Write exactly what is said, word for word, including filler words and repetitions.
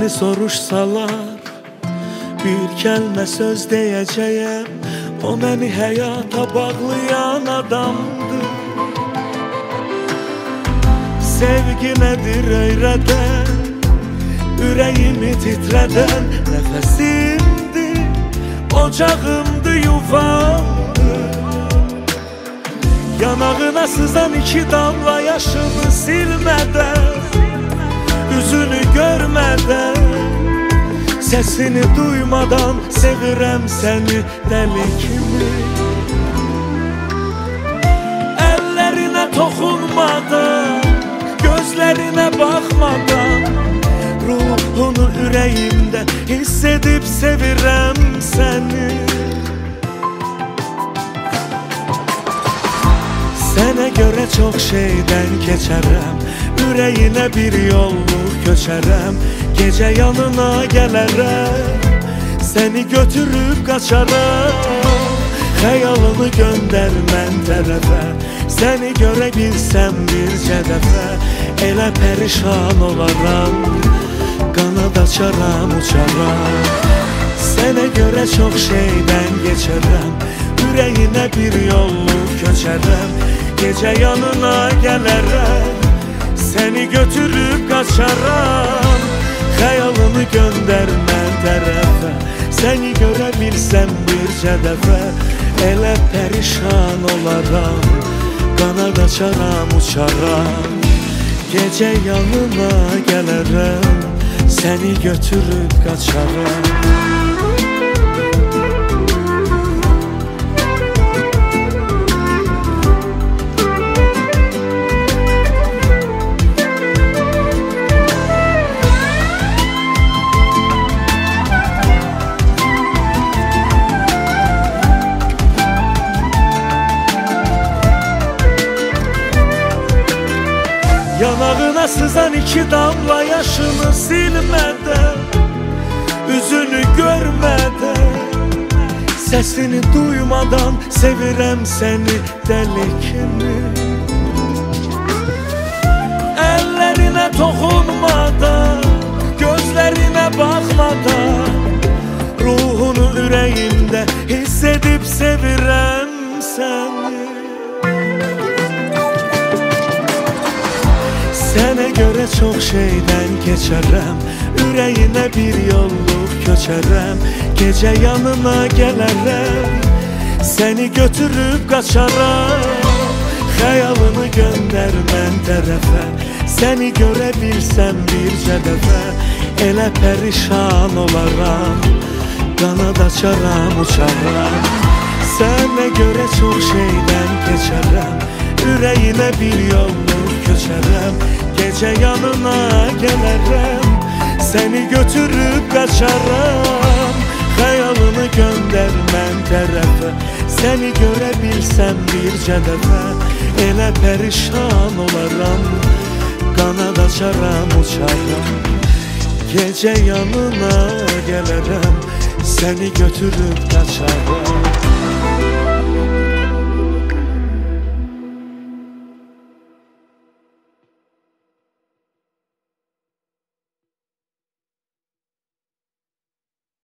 Seni soruşsalar bir kəlmə söz deyəcəyəm. O məni həyata bağlayan adamdır. Sevgi nədir öyrədən, ürəyimi titrədən nəfəsimdir, ocağımdır, yuvamdır. Yanağına sızan iki damla yaşını silmədən, üzünü görmədən, sesini duymadan sevirəm səni dəli kimi. Əllərinə toxunmadan, gözlərinə baxmadan, ruhunu ürəyimdə hiss edib sevirəm səni. Sənə görə çox şeydən keçərəm, ürəyinə bir yolluk köçərəm. Gecə yanına gələrəm, səni götürüb qaçaram. Xəyalını göndər mən tərəfə, səni görə bilsəm bircə dəfə. Elə pərişan olaram, qanad açaram, uçaram. Sənə görə çox şeydən geçərəm, ürəyinə bir yolluk köçərəm. Gecə yanına gələrəm, səni götürüb qaçaram. Xəyalını göndər mən tərəfə, səni görə bilsəm bircə dəfə. Elə pərişan olaram, qanad açaram, uçaram. Gecə yanına gələrəm, səni götürüb qaçaram. Yanağına sızan iki damla yaşını silmədən, üzünü görmədən, sesini duymadan sevirəm səni dəli kimi. Əllərinə toxunmadan, gözlərinə baxmadan, ruhunu ürəyimdə hiss edib sevirəm səni. Sənə görə çox şeydən keçərəm, ürəyinə bir yolluk köçərəm. Gecə yanına gələrəm, səni götürüb qaçaram. Xəyalını göndər mən tərəfə, səni görə bilsəm bircə dəfə. Elə pərişan olaram, qanad açaram, uçaram. Sənə görə çox şeydən keçərəm, ürəyinə bir yolluk köçərəm. Gecə yanına gələrəm, səni götürüb qaçaram. Xəyalını göndər mən tərəfə, səni görə bilsəm bircə dəfə. Elə pərişan olaram, qanad açaram, uçaram. Gecə yanına gələrəm, səni götürüb qaçaram.